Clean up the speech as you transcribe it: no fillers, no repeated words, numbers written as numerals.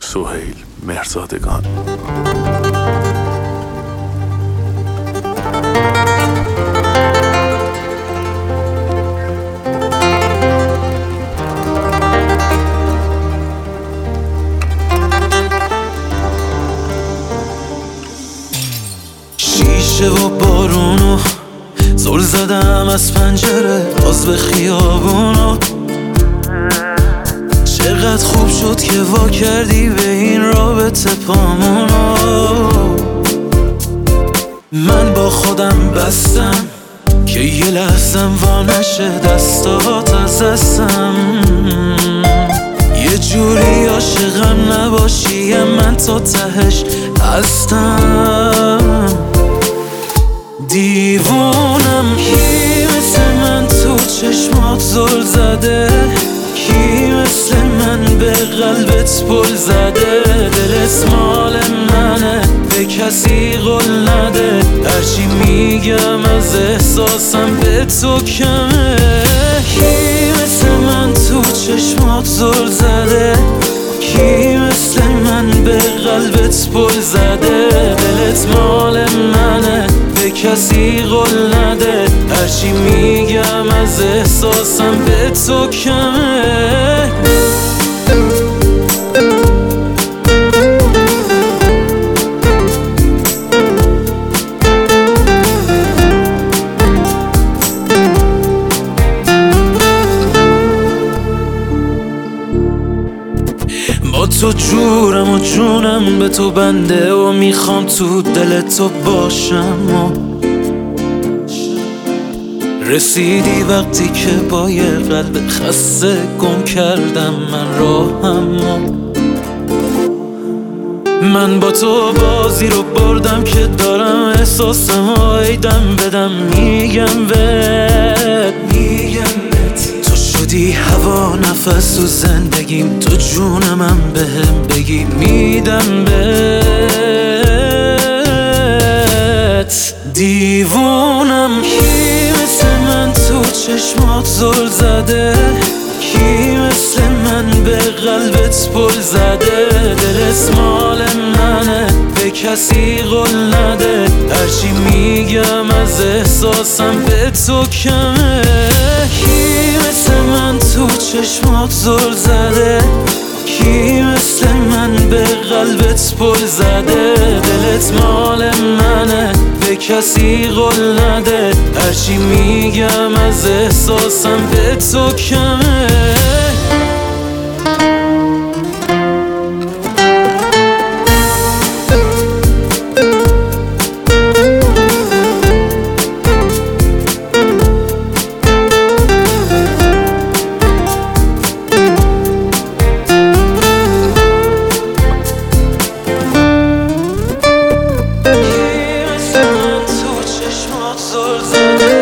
سهیل مهرزادگان. شیشه و بارونو زل زدم از پنجره باز به خیابونو. چقدر خوب شد که وا کردی به این رابطه پامونو. من با خودم بستم که یه لحظم وا نشه دستات از دستم. یه جوری عاشقم نباشی من تا تهش هستم. دیوونم کی مثل من تو چشمات زل زده، کی مثل من به قلبت پل زده. دلت مال منه به کسی قول نده، هرچی میگم از احساسم به تو کمه. کی مثل من تو چشمات زل زده، کی مثل من به قلبت پل زده. دلت مال منه به کسی قول نده، هرچی میگم از احساسم به تو کمه. با تو جورم و جونم به تو بنده و میخوام تو دل تو باشم. و رسیدی وقتی که با یه قلب خسته گم کردم من راهم. من با تو بازی رو بردم که دارم احساسم و ایدم بدم. میگم بهت تو شدی هوا نفس تو زندگیم، تو جونمم بهم بگی میدم بهت. دیوونم کی مثل من تو چشمات زل زده، کی مثل من به قلبت پل زده. دلت مال منه به کسی قول نده، هرچی میگم از احساسم به تو کمه. کی مثل من تو چشمات زل زده، کی مثل من به قلبت پل زده. دلت مال منه به کسی قول نده، هرچی میگم از احساسم به تو کمه. زل زده